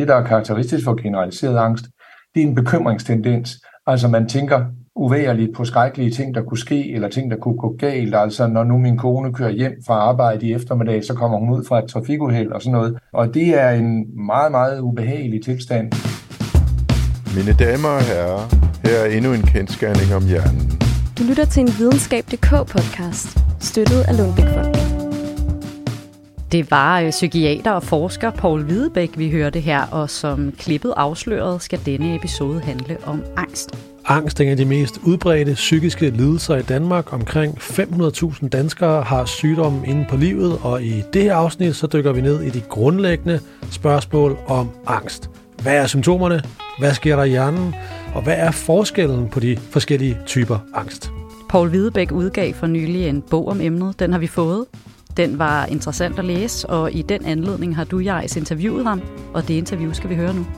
det, der er karakteristisk for generaliseret angst, det er en bekymringstendens. Altså man tænker uvægerligt på skrækkelige ting, der kunne ske, eller ting, der kunne gå galt. Altså når nu min kone kører hjem fra arbejde i eftermiddag, så kommer hun ud fra et trafikuheld og sådan noget. Og det er en meget, meget ubehagelig tilstand. Mine damer og herrer, her er endnu en kendsgerning om hjernen. Du lytter til en Videnskab.dk-podcast, støttet af Lundbeck-fonden. Det var psykiater og forsker Poul Hvidebæk, vi hørte her, og som klippet afslørede, skal denne episode handle om angst. Angst er en af de mest udbredte psykiske lidelser i Danmark. Omkring 500.000 danskere har sygdommen inde på livet, og i det her afsnit så dykker vi ned i de grundlæggende spørgsmål om angst. Hvad er symptomerne? Hvad sker der i hjernen? Og hvad er forskellen på de forskellige typer angst? Poul Hvidebæk udgav for nylig en bog om emnet. Den har vi fået. Den var interessant at læse, og i den anledning har du, Jais, interviewet ham, og det interview skal vi høre nu.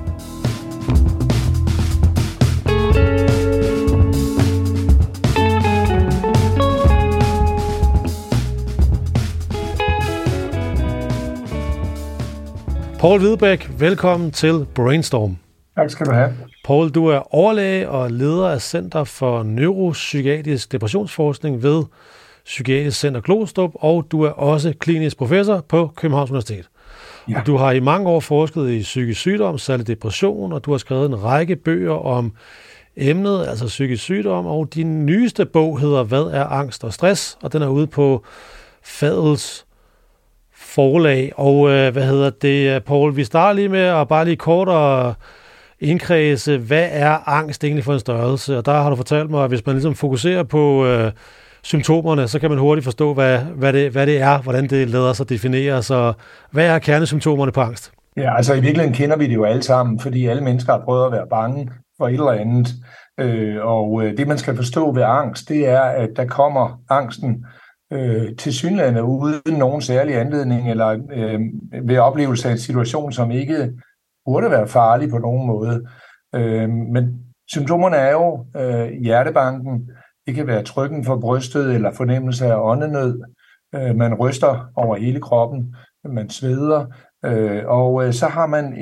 Poul Hvidebæk, velkommen til Brainstorm. Tak skal du have. Poul, du er overlæge og leder af Center for Neuropsykiatrisk Depressionsforskning ved Psykiatrisk Center Glostrup, og du er også klinisk professor på Københavns Universitet. Ja. Og du har i mange år forsket i psykisk sygdom, særligt depression, og du har skrevet en række bøger om emnet, altså psykisk sygdom, og din nyeste bog hedder Hvad er angst og stress? Og den er ude på Fadels forlag. Og Poul, vi starter lige med at bare lige kort og indkredse, hvad er angst egentlig for en størrelse? Og der har du fortalt mig, at hvis man ligesom fokuserer på symptomerne, så kan man hurtigt forstå, hvad det er, hvordan det lader sig definere. Så hvad er kernesymptomerne på angst? Ja, altså i virkeligheden kender vi det jo alle sammen, fordi alle mennesker har prøvet at være bange for et eller andet. Og det, man skal forstå ved angst, det er, at der kommer angsten tilsyneladende uden nogen særlig anledning, eller ved oplevelse af en situation, som ikke burde være farlig på nogen måde. Men symptomerne er jo hjertebanken. Det kan være trykken for brystet eller fornemmelse af åndenød. Man ryster over hele kroppen, man sveder, og så har man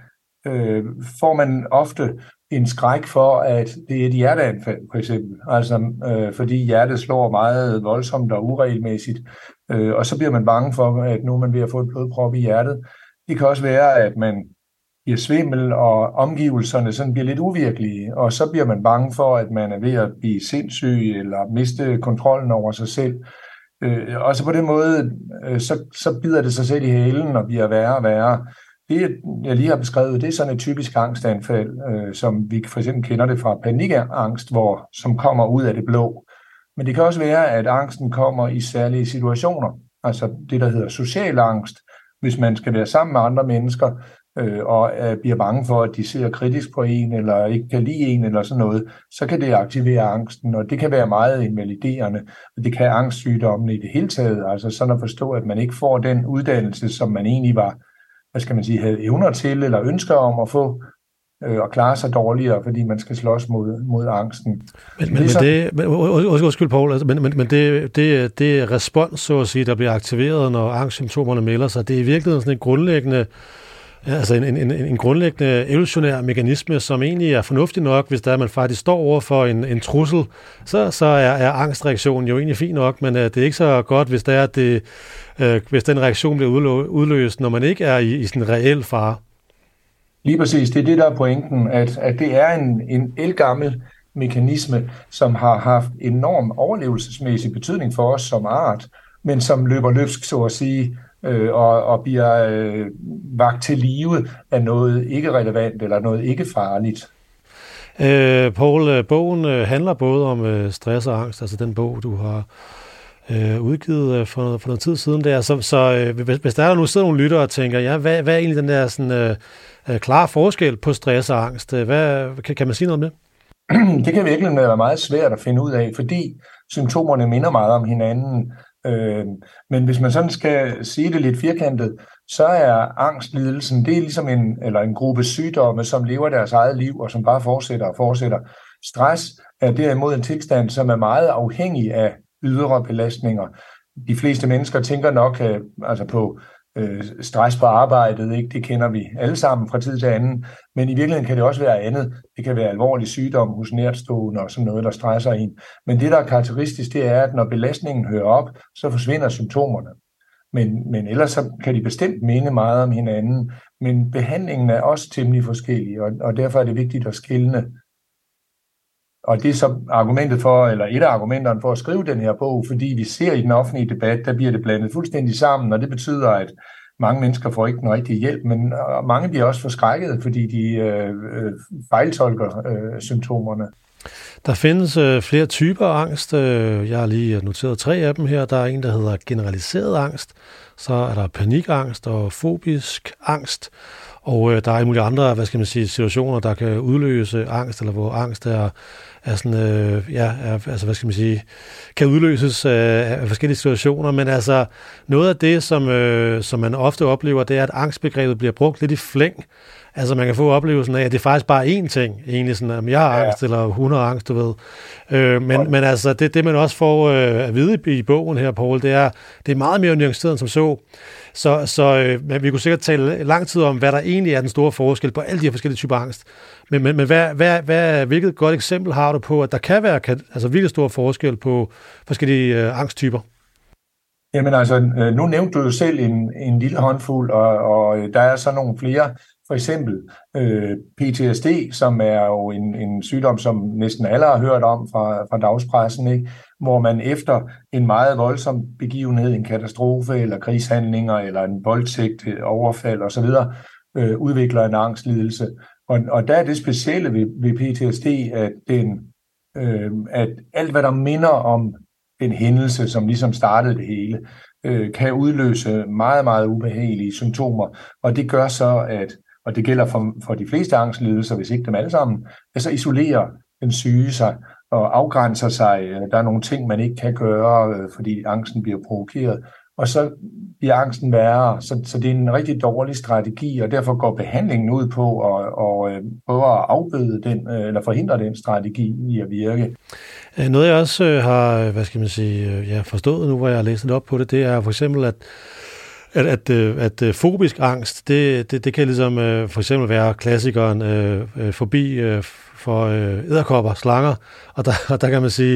får man ofte en skræk for, at det er et hjerteanfald, for eksempel. Altså, fordi hjertet slår meget voldsomt og uregelmæssigt, og så bliver man bange for, at nu er man ved at få et blodprop i hjertet. Det kan også være, at man bliver svimmel, og omgivelserne sådan bliver lidt uvirkelige, og så bliver man bange for, at man er ved at blive sindssyg, eller miste kontrollen over sig selv. Og så på den måde, så bider det sig selv i hælen, og bliver værre og værre. Det, jeg lige har beskrevet, det er sådan et typisk angstanfald, som vi for eksempel kender det fra panikangst, som kommer ud af det blå. Men det kan også være, at angsten kommer i særlige situationer, altså det, der hedder social angst, hvis man skal være sammen med andre mennesker, og bliver bange for, at de ser kritisk på en, eller ikke kan lide en, eller sådan noget, så kan det aktivere angsten, og det kan være meget invaliderende, og det kan angstsygdommen i det hele taget, altså sådan at forstå, at man ikke får den uddannelse, som man egentlig havde evner til, eller ønsker om at få, og klare sig dårligere, fordi man skal slås mod angsten. Undskyld, Poul, men det respons, så at sige, der bliver aktiveret, når angstsymptomerne melder sig, det er i virkeligheden sådan en grundlæggende, altså en grundlæggende evolutionær mekanisme, som egentlig er fornuftig nok, hvis der man faktisk står over for en trussel, så er angstreaktionen jo egentlig fin nok, men det er ikke så godt, hvis det er hvis den reaktion bliver udløst, når man ikke er i sådan en reel fare. Lige præcis, det er det, der er pointen, at det er en ældgammel mekanisme, som har haft enorm overlevelsesmæssig betydning for os som art, men som løber løbsk, så at sige, og bliver vakt til live af noget ikke relevant eller noget ikke farligt. Poul, bogen handler både om stress og angst, altså den bog, du har udgivet for noget tid siden der. Så hvis der nu sidder nogle lyttere og tænker, ja, hvad er egentlig den der sådan, klare forskel på stress og angst? Kan man sige noget om det? Det kan virkelig være meget svært at finde ud af, fordi symptomerne minder meget om hinanden. Men hvis man sådan skal sige det lidt firkantet, så er angstlidelsen, det er ligesom en gruppe sygdomme, som lever deres eget liv, og som bare fortsætter og fortsætter. Stress er derimod en tilstand, som er meget afhængig af ydre belastninger. De fleste mennesker tænker nok på stress på arbejdet, ikke? Det kender vi alle sammen fra tid til anden, men i virkeligheden kan det også være andet. Det kan være alvorlig sygdom hos nærtstående og sådan noget, der stresser en. Men det, der er karakteristisk, det er, at når belastningen hører op, så forsvinder symptomerne. Men ellers så kan de bestemt minde meget om hinanden, men behandlingen er også temmelig forskellig, og derfor er det vigtigt at skelne. Og det er så argumentet for, eller et af argumenterne for at skrive den her bog, fordi vi ser i den offentlige debat, der bliver det blandet fuldstændig sammen, og det betyder, at mange mennesker får ikke den rigtige hjælp, men mange bliver også forskrækket, fordi de fejltolker symptomerne. Der findes flere typer angst. Jeg har lige noteret 3 af dem her. Der er en, der hedder generaliseret angst. Så er der panikangst og fobisk angst. Og der er mulige andre, situationer, der kan udløse angst, eller hvor angst er sådan, kan udløses af forskellige situationer. Men altså, noget af det, som man ofte oplever, det er, at angstbegrebet bliver brugt lidt i flæng. Altså, man kan få oplevelsen af, at det er faktisk bare én ting, egentlig sådan, at jeg har angst, eller hun har angst, du ved. Men altså, det man også får at vide i bogen her, Poul, det er meget mere nuanceret end som så. Så vi kunne sikkert tale lang tid om, hvad der egentlig er den store forskel på alle de her forskellige typer angst. Men hvilket godt eksempel har du på, at der kan være virkelig stor forskel på forskellige angsttyper? Jamen altså, nu nævnte du jo selv en lille håndfuld, og der er så nogle flere. For eksempel PTSD, som er jo en sygdom, som næsten alle har hørt om fra dagspressen, ikke? Hvor man efter en meget voldsom begivenhed, en katastrofe eller krigshandlinger eller en voldtægt, overfald osv., udvikler en angstlidelse. Og der er det specielle ved PTSD, at alt, hvad der minder om den hændelse, som ligesom startede det hele, kan udløse meget, meget ubehagelige symptomer. Og det gør så, og det gælder for de fleste angstlidelser, hvis ikke dem alle sammen, så isolerer den syge sig og afgrænser sig. Der er nogle ting, man ikke kan gøre, fordi angsten bliver provokeret. Og så bliver angsten værre. Så det er en rigtig dårlig strategi, og derfor går behandlingen ud på at prøve at afbøde den, eller forhindre den strategi i at virke. Noget jeg også har, forstået nu, hvor jeg har læst lidt op på det, det er for eksempel, at fobisk angst, det kan ligesom for eksempel være klassikeren fobi for edderkopper, slanger, og der kan man sige,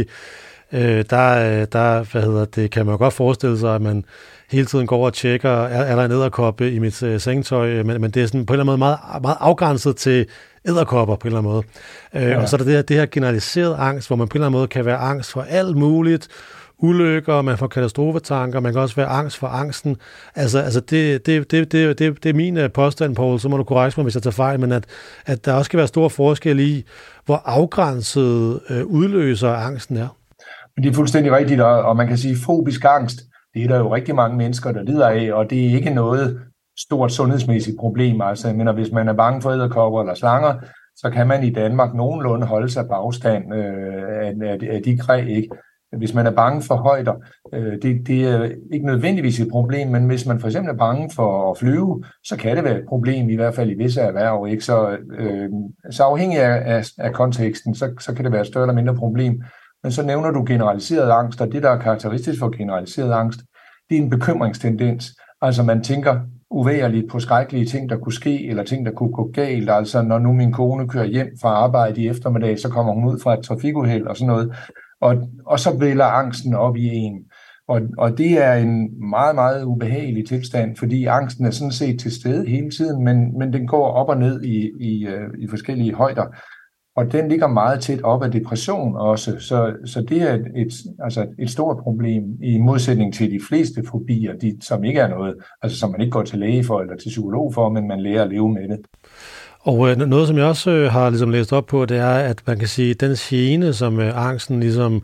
kan man jo godt forestille sig, at man hele tiden går og tjekker, er der en edderkoppe i mit sengetøj, men det er sådan på en eller anden måde meget, meget afgrænset til edderkopper på en eller anden måde. Og så er der det her generaliseret angst, hvor man på en eller anden måde kan være angst for alt muligt, ulykker, man får katastrofetanker, man kan også være angst for angsten. Altså det er min påstand, Poul, så må du korrekte mig, hvis jeg tager fejl, men at der også kan være stor forskel i, hvor afgrænset udløser angsten er. Men det er fuldstændig rigtigt, og man kan sige, fobisk angst, det er der jo rigtig mange mennesker, der lider af, og det er ikke noget stort sundhedsmæssigt problem. Altså, men hvis man er bange for edderkopper eller slanger, så kan man i Danmark nogenlunde holde sig på afstand af de kræ, ikke? Hvis man er bange for højder, det er ikke nødvendigvis et problem, men hvis man for eksempel er bange for at flyve, så kan det være et problem, i hvert fald i visse erhverv, ikke? Så afhængig af konteksten, så kan det være et større eller mindre problem. Men så nævner du generaliseret angst, og det, der er karakteristisk for generaliseret angst, det er en bekymringstendens. Altså man tænker uvægerligt på skrækkelige ting, der kunne ske, eller ting, der kunne gå galt. Altså når nu min kone kører hjem fra arbejde i eftermiddag, så kommer hun ud fra et trafikuheld og sådan noget. Og så vælger angsten op i en. Og det er en meget, meget ubehagelig tilstand, fordi angsten er sådan set til stede hele tiden, men den går op og ned i forskellige højder. Og den ligger meget tæt op af depression også, så det er et stort problem i modsætning til de fleste fobier, som ikke er noget, altså som man ikke går til læge for eller til psykolog for, men man lærer at leve med det. Og noget, som jeg også har ligesom læst op på, det er, at man kan sige, at den gene, som angsten ligesom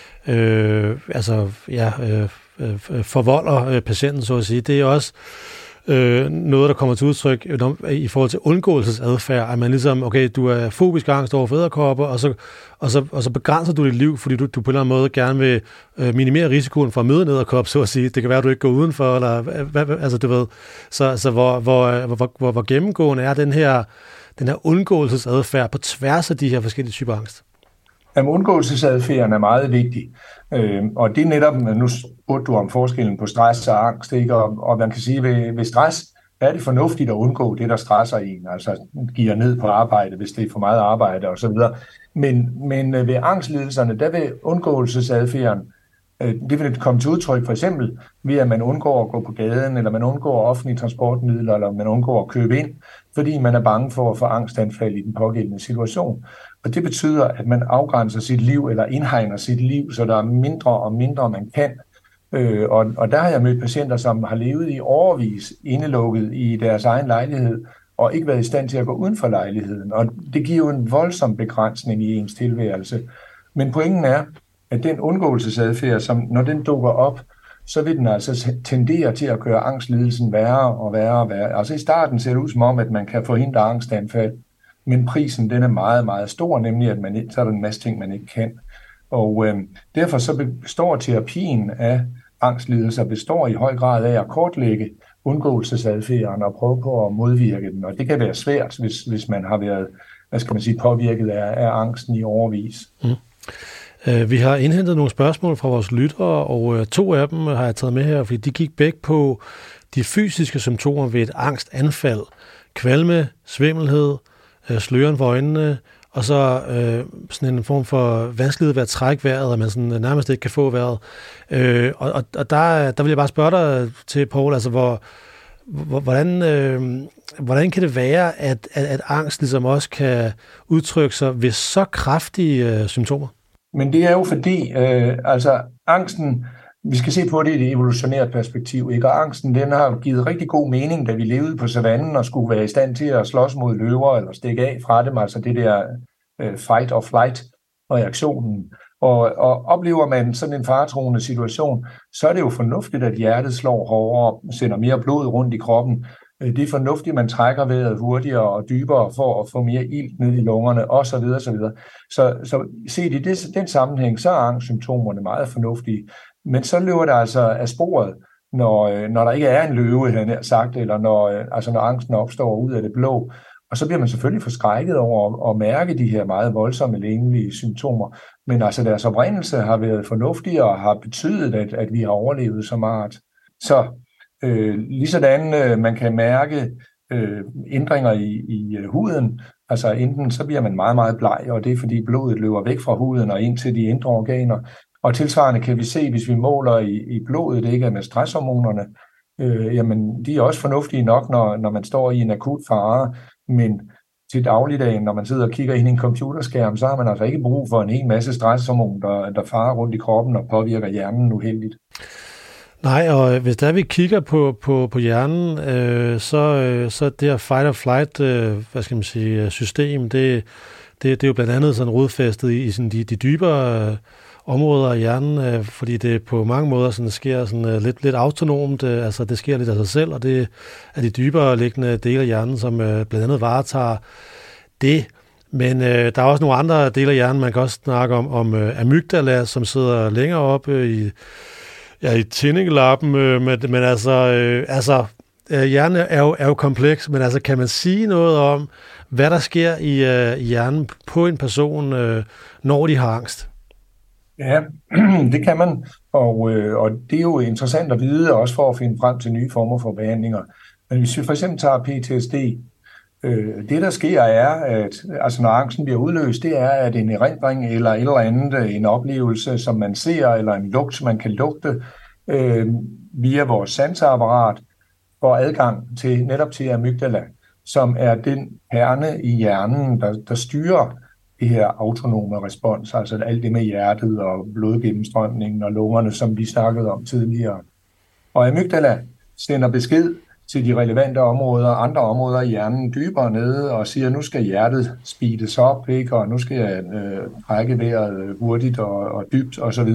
forvolder patienten, så at sige, det er også noget, der kommer til udtryk i forhold til undgåelsesadfærd, at man ligesom, okay, du er fobisk angst over for edderkopper, og så begrænser du dit liv, fordi du på en eller anden måde gerne vil minimere risikoen for at møde en edderkop, så at sige. Det kan være, at du ikke går udenfor, eller altså du ved. Så hvor gennemgående er den her undgåelsesadfærd på tværs af de her forskellige typer angst? Undgåelsesadfærden er meget vigtig, og det er netop, nu spurgte du om forskellen på stress og angst, ikke? Og man kan sige, ved stress er det fornuftigt at undgå det, der stresser en, altså giver ned på arbejde, hvis det er for meget arbejde osv. Men ved angstlidelserne, der vil undgåelsesadfærden, det vil komme til udtryk for eksempel ved, at man undgår at gå på gaden, eller man undgår offentlige transportmidler, eller man undgår at købe ind, fordi man er bange for at få angstanfald i den pågældende situation. Og det betyder, at man afgrænser sit liv, eller indhegner sit liv, så der er mindre og mindre, man kan. Og der har jeg mødt patienter, som har levet i årevis indelukket i deres egen lejlighed, og ikke været i stand til at gå uden for lejligheden. Og det giver jo en voldsom begrænsning i ens tilværelse. Men pointen er, at den undgåelsesadfærd, som når den dukker op, så vil den altså tendere til at gøre angstlidelsen værre og værre og værre. Altså i starten ser det ud som om, at man kan forhindre angstanfald, men prisen den er meget, meget stor, nemlig at så er der en masse ting, man ikke kan. Og derfor så består terapien af angstlidelser består i høj grad af at kortlægge undgåelsesadfærden og prøve på at modvirke den. Og det kan være svært, hvis man har været, påvirket af angsten i årevis. Vi har indhentet nogle spørgsmål fra vores lyttere, og 2 af dem har jeg taget med her, fordi de gik begge på de fysiske symptomer ved et angstanfald. Kvalme, svimmelhed, sløren for øjnene, og så sådan en form for vanskelighed ved at trække vejret, at man sådan nærmest ikke kan få vejret. Og der vil jeg bare spørge dig til, Poul, altså hvordan kan det være, at angst ligesom også kan udtrykke sig ved så kraftige symptomer? Men det er jo fordi, angsten, vi skal se på det i et evolutionært perspektiv, ikke? Og angsten, den har givet rigtig god mening, da vi levede på savannen og skulle være i stand til at slås mod løver eller stikke af fra dem, altså det der fight or flight reaktionen. Og oplever man sådan en faretruende situation, så er det jo fornuftigt, at hjertet slår hårdere og sender mere blod rundt i kroppen. Det er fornuftigt, at man trækker vejret hurtigere og dybere for at få mere ilt ned i lungerne osv. osv. Så set i den sammenhæng, så er angstsymptomerne meget fornuftige. Men så løber der altså af sporet, når der ikke er en løve, han har sagt, eller når angsten opstår ud af det blå. Og så bliver man selvfølgelig forskrækket over at mærke de her meget voldsomme lægelige symptomer. Men altså deres oprindelse har været fornuftig og har betydet, at vi har overlevet som art. Så ligesådan man kan mærke ændringer i huden. Altså enten så bliver man meget, meget bleg, og det er fordi blodet løber væk fra huden og ind til de indre organer. Og tilsvarende kan vi se, hvis vi måler i blodet, ikke med stresshormonerne, jamen de er også fornuftige nok, når man står i en akut fare, men til dagligdagen, når man sidder og kigger ind i en computerskærm, så har man altså ikke brug for en hel masse stresshormon, der farer rundt i kroppen og påvirker hjernen uheldigt. Nej, og hvis der vi kigger på hjernen, så det her fight or flight, system, det er jo blandt andet sådan rodfæstet i sådan de dybere områder af hjernen, fordi det på mange måder sådan sker sådan lidt autonomt, altså det sker lidt af sig selv, og det er de dybere liggende dele af hjernen, som blandt andet varetager det. Men der er også nogle andre dele af hjernen, man kan også snakke om amygdala, som sidder længere oppe i tindingelappen, men altså hjernen er jo kompleks, men altså kan man sige noget om, hvad der sker i hjernen på en person, når de har angst? Ja, det kan man, og det er jo interessant at vide, også for at finde frem til nye former for behandlinger. Men hvis vi for eksempel tager PTSD, det der sker er, at altså når angsten bliver udløst, det er, at en erindring eller et eller andet, en oplevelse, som man ser, eller en lugt, man kan lugte via vores sanseapparat, får adgang til netop til amygdala, som er den kerne i hjernen, der styrer det her autonome respons, altså alt det med hjertet og blodgennemstrømningen og lungerne, som vi snakkede om tidligere. Og amygdala sender besked til de relevante områder, andre områder i hjernen dybere nede, og siger, nu skal hjertet speedes op, ikke? Og nu skal jeg trække vejret hurtigt og dybt osv.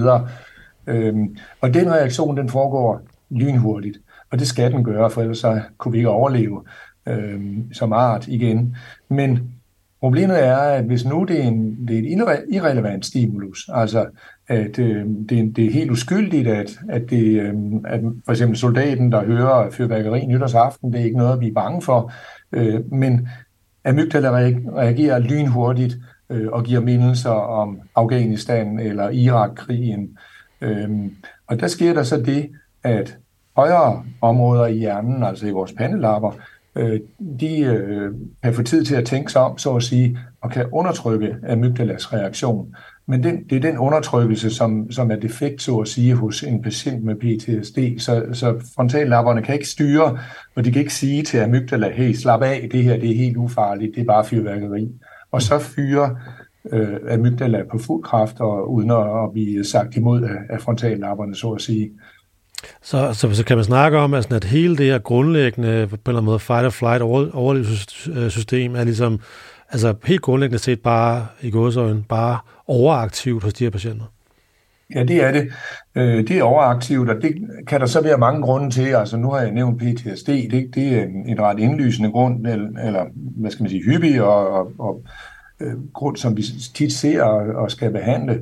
Og den reaktion, den foregår lynhurtigt, og det skal den gøre, for ellers så kunne vi ikke overleve som art igen. Men problemet er, at hvis nu det er et irrelevant stimulus, altså at det er helt uskyldigt, at for eksempel soldaten, der hører fyrværkeri nytårsaften, det er ikke noget, vi er bange for, men amygdala reagerer lynhurtigt og giver mindelser om Afghanistan eller Irak-krigen. Og der sker der så det, at højere områder i hjernen, altså i vores pandelapper, de kan få tid til at tænke sig om, så at sige, og kan undertrykke amygdalas reaktion. Men det er den undertrykkelse, som er defekt, så at sige, hos en patient med PTSD. Så frontallapperne kan ikke styre, og de kan ikke sige til amygdala, hey, slap af, det her det er helt ufarligt, det er bare fyrværkeri. Og så fyrer amygdala på fuld kraft, og uden at blive sagt imod af frontallapperne, så at sige. Så kan man snakke om, at hele det her grundlæggende, på en eller anden måde, fight-or-flight overlevelsessystem er ligesom, altså helt grundlæggende set bare i gåseøjne, bare overaktivt hos de her patienter? Ja, det er det. Det er overaktivt, og det kan der så være mange grunde til. Altså nu har jeg nævnt PTSD, det er en ret indlysende grund, eller hvad skal man sige, hyppig og grund, som vi tit ser og skal behandle.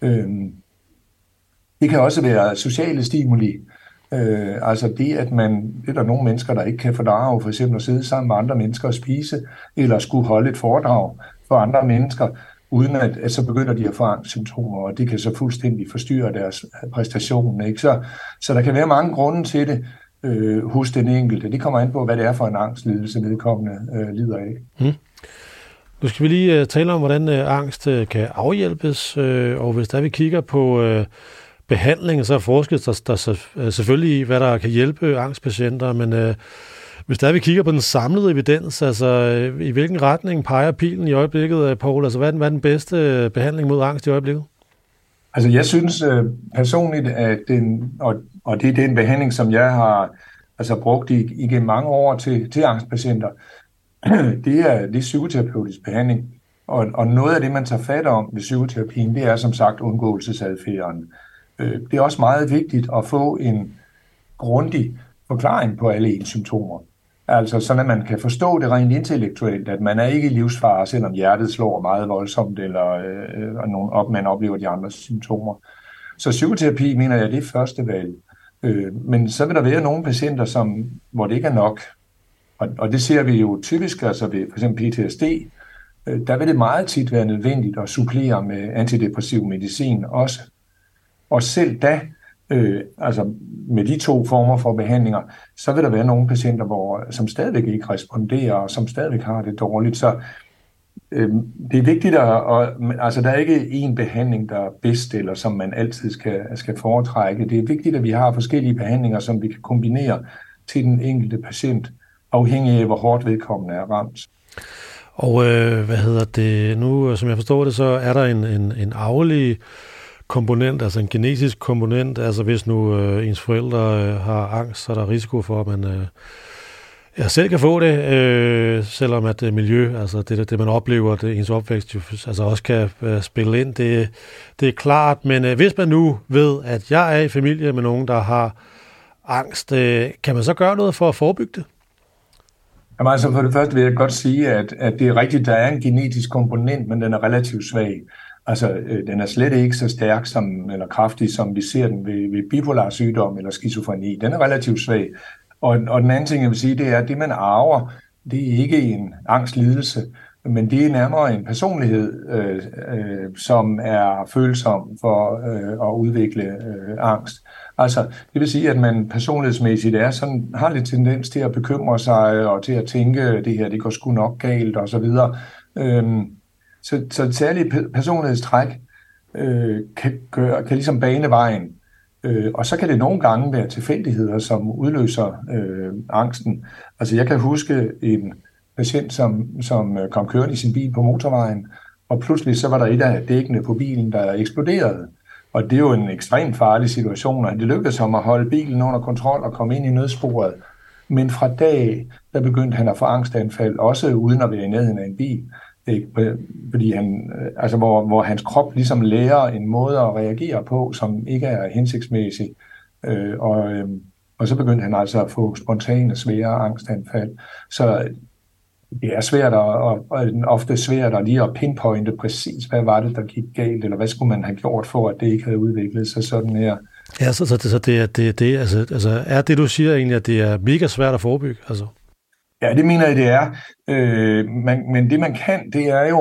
Det kan også være sociale stimuli. Altså det, at det er der nogle mennesker, der ikke kan fordrage, for eksempel at sidde sammen med andre mennesker og spise, eller skulle holde et foredrag for andre mennesker, uden at så begynder de at få angstsymptomer, og det kan så fuldstændig forstyrre deres præstation. Ikke? Så der kan være mange grunde til det hos den enkelte. Det kommer an på, hvad det er for en angstlidelse, vedkommende lider af. Nu skal vi lige tale om, hvordan angst kan afhjælpes, og hvis der vi kigger på behandling, så er forsket der selvfølgelig i, hvad der kan hjælpe angstpatienter, men hvis der vi kigger på den samlede evidens, altså i hvilken retning peger pilen i øjeblikket, Poul? Altså hvad er den bedste behandling mod angst i øjeblikket? Altså jeg synes personligt, at og det er den behandling, som jeg har brugt igennem mange år til angstpatienter, det er psykoterapeutisk behandling. Og noget af det, man tager fat om ved psykoterapien, det er som sagt undgåelsesadfærden. Det er også meget vigtigt at få en grundig forklaring på alle ens symptomer. Altså sådan, at man kan forstå det rent intellektuelt, at man er ikke i livsfare, selvom hjertet slår meget voldsomt, eller man oplever de andre symptomer. Så psykoterapi, mener jeg, det er første valg. Men så vil der være nogle patienter, hvor det ikke er nok. Og det ser vi jo typisk, altså ved for eksempel PTSD, der vil det meget tit være nødvendigt at supplere med antidepressiv medicin også. Og selv da, med de to former for behandlinger, så vil der være nogle patienter, som stadigvæk ikke responderer, og som stadigvæk har det dårligt. Så det er vigtigt, der er ikke én behandling, der er bedst, eller som man altid skal foretrække. Det er vigtigt, at vi har forskellige behandlinger, som vi kan kombinere til den enkelte patient, afhængig af, hvor hårdt vedkommende er ramt. Og nu, som jeg forstår det, så er der en arvelig komponent, altså en genetisk komponent, altså hvis nu ens forældre har angst, så er der risiko for, at man selv kan få det, selvom at miljø, altså det man oplever, det ens opvækst, altså også kan spille ind. Det er klart, men hvis man nu ved, at jeg er i familie med nogen, der har angst, kan man så gøre noget for at forebygge det? Jamen altså for det første vil jeg godt sige, at det er rigtigt, der er en genetisk komponent, men den er relativt svag. Altså, den er slet ikke så stærk eller kraftig, som vi ser den ved bipolar sygdom eller skizofreni. Den er relativt svag. Og den anden ting, jeg vil sige, det er, at det, man arver, det er ikke en angstlidelse, men det er nærmere en personlighed, som er følsom for at udvikle angst. Altså, det vil sige, at man personlighedsmæssigt har lidt tendens til at bekymre sig og til at tænke, det her, det går sgu nok galt og så videre. Så et særligt personlighedstræk kan ligesom bane vejen. Og så kan det nogle gange være tilfældigheder, som udløser angsten. Altså jeg kan huske en patient, som kom kørende i sin bil på motorvejen, og pludselig så var der et af dækkene på bilen, der eksploderede. Og det er jo en ekstremt farlig situation, og det lykkedes ham at holde bilen under kontrol og komme ind i nødsporet. Men fra dag, der begyndte han at få angstanfald, også uden at være i nærheden af en bil. Fordi hvor hans krop ligesom lærer en måde at reagere på, som ikke er hensigtsmæssig. Og så begyndte han altså at få spontane, svære angstanfald. Så det er svært og ofte svært at lige at pinpointe præcis, hvad var det, der gik galt, eller hvad skulle man have gjort for, at det ikke havde udviklet sig sådan her. Ja, så det altså er det, du siger egentlig, at det er mega svært at forebygge, altså? Ja, det mener jeg, det er. Men det man kan, det er jo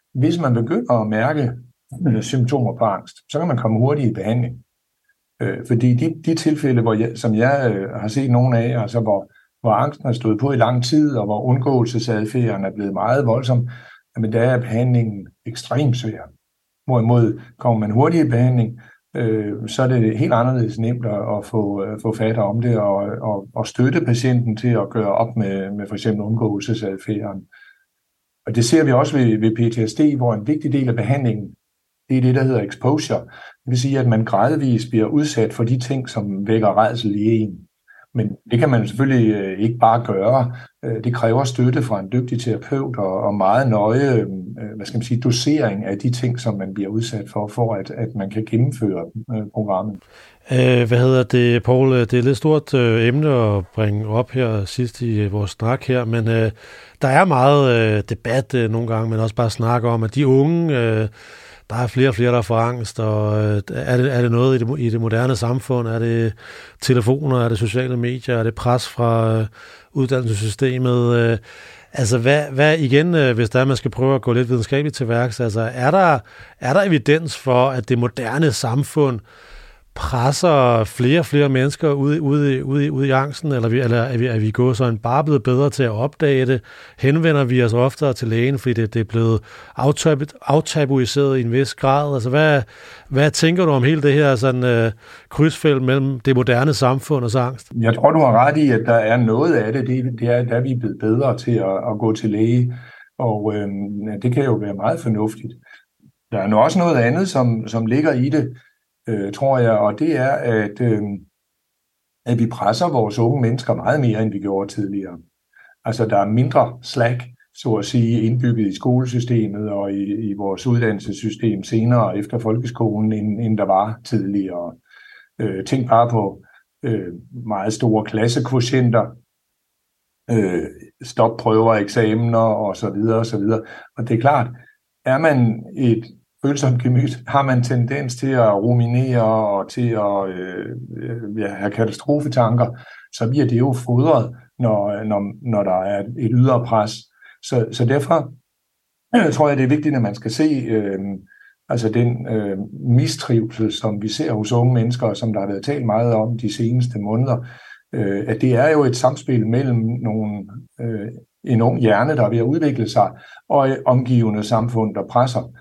hvis man begynder at mærke symptomer på angst, så kan man komme hurtigt i behandling. Fordi de tilfælde, som jeg har set nogle af, altså hvor angsten har stået på i lang tid, og hvor undgåelsesadfærden er blevet meget voldsom, men der er behandlingen ekstremt svær. Hvorimod kommer man hurtigt i behandling, så er det helt anderledes nemt at få fat om det og støtte patienten til at gøre op med for eksempel undgåelsesadfærden. Og det ser vi også ved PTSD, hvor en vigtig del af behandlingen, det er det, der hedder exposure. Det vil sige, at man gradvist bliver udsat for de ting, som vækker rædsel i en. Men det kan man selvfølgelig ikke bare gøre. Det kræver støtte fra en dygtig terapeut og meget nøje, dosering af de ting, som man bliver udsat for at man kan gennemføre programmet. Poul? Det er et lidt stort emne at bringe op her sidst i vores snak her, men der er meget debat nogle gange, men også bare snak om, at de unge... Der er flere og flere, der får angst, og er det noget i det moderne samfund? Er det telefoner? Er det sociale medier? Er det pres fra uddannelsessystemet? Altså, hvad igen, hvis der man skal prøve at gå lidt videnskabeligt til værks, altså, er der evidens for, at det moderne samfund presser flere og flere mennesker ud i angsten, eller er vi gået sådan bare blevet bedre til at opdage det? Henvender vi os oftere til lægen, fordi det er blevet aftabuiseret i en vis grad? Altså, hvad tænker du om hele det her sådan, krydsfelt mellem det moderne samfund og angst? Jeg tror, du har ret i, at der er noget af det. Det er, at vi er blevet bedre til at gå til læge, og det kan jo være meget fornuftigt. Der er nu også noget andet, som ligger i det, tror jeg, og det er, at vi presser vores unge mennesker meget mere, end vi gjorde tidligere. Altså, der er mindre slack, så at sige, indbygget i skolesystemet og i vores uddannelsessystem senere efter folkeskolen, end der var tidligere. Tænk bare på meget store klassekvotienter, stopprøver, eksamener og så videre og så videre. Og det er klart, er man et følsomt gemyt, har man tendens til at ruminere og til at have katastrofetanker, så bliver det jo fodret, når der er et ydre pres. Så derfor tror jeg, det er vigtigt, at man skal se den mistrivsel, som vi ser hos unge mennesker, som der har været talt meget om de seneste måneder, at det er jo et samspil mellem en ung hjerne, der er ved at udvikle sig, og et omgivende samfund, der presser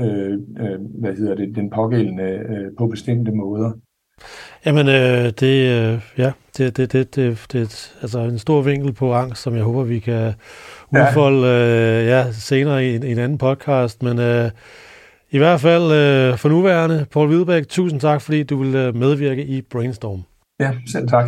den pågældende på bestemte måder. Jamen, det er altså en stor vinkel på angst, som jeg håber, vi kan udfolde senere i en anden podcast, men i hvert fald for nuværende, Poul Hvidebæk, tusind tak, fordi du ville medvirke i Brainstorm. Ja, selv tak.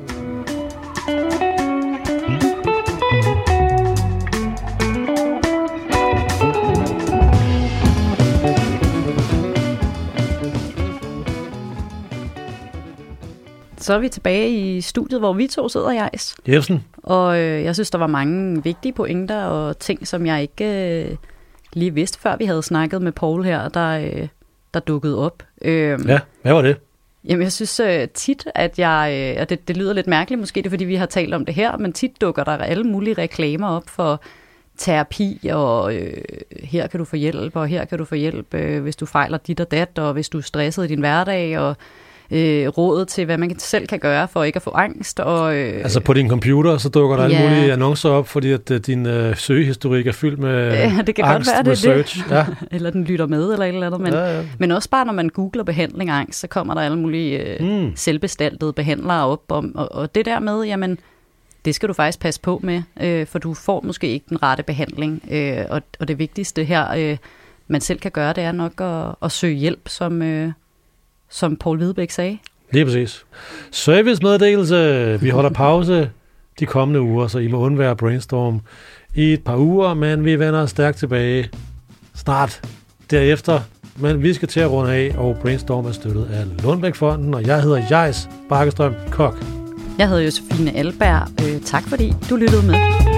Så er vi tilbage i studiet, hvor vi to sidder, Jais. Jebsen. Og jeg synes, der var mange vigtige pointer og ting, som jeg ikke lige vidste, før vi havde snakket med Poul her, der dukkede op. Ja, hvad var det? Jamen, jeg synes tit, at og det lyder lidt mærkeligt, måske det er, fordi vi har talt om det her, men tit dukker der alle mulige reklamer op for terapi, og her kan du få hjælp, og her kan du få hjælp, hvis du fejler dit og dat, og hvis du er stresset i din hverdag, og rådet til, hvad man selv kan gøre for ikke at få angst. Og, altså på din computer, så dukker der alle mulige annoncer op, fordi at din søgehistorik er fyldt med det kan angst godt være, research. Det. Ja. Eller den lytter med, eller et eller andet. Men også bare, når man googler behandling af angst, så kommer der alle mulige selvbestaltede behandlere op. Og det der med, jamen, det skal du faktisk passe på med, for du får måske ikke den rette behandling. Og det vigtigste her, man selv kan gøre, det er nok at søge hjælp, som Poul Hvidebæk sagde. Lige præcis. Servicemeddelelse. Vi holder pause de kommende uger, så I må undvære Brainstorm i et par uger, men vi vender stærkt tilbage snart derefter. Men vi skal til at runde af, og Brainstorm er støttet af Lundbæk-fonden, og jeg hedder Jais Bakkestrøm Kok. Jeg hedder Josefine Alberg. Tak fordi du lyttede med.